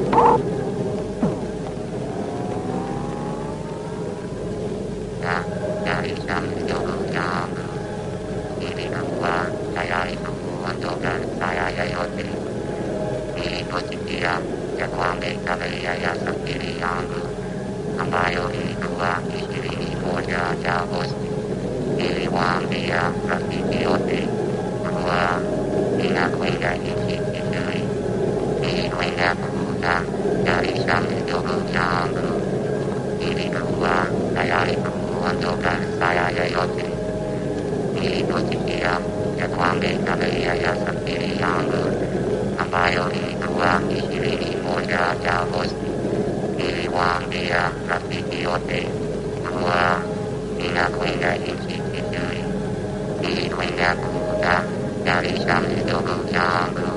Dari sambil jam ini keluar saya itu untuk dan saya yayoti ini posisi yang kuambil dari yayasan diri yang ambayo ilikuwa ishirini moja cha Agosti iliwaambia rafiki yote kuwa ninakwenda nchi Misri nilikwenda kuuza dari sambil jam ilikuwa tayari kuondoka saya yoyote niliposikia ya kwamba tarehe ya safari yangu ambayo ilikuwa 21 cha Agosti niliwaambia rafiki yote kuwa ninakwenda nchi Misri nilikwenda kuuza dari sambil jam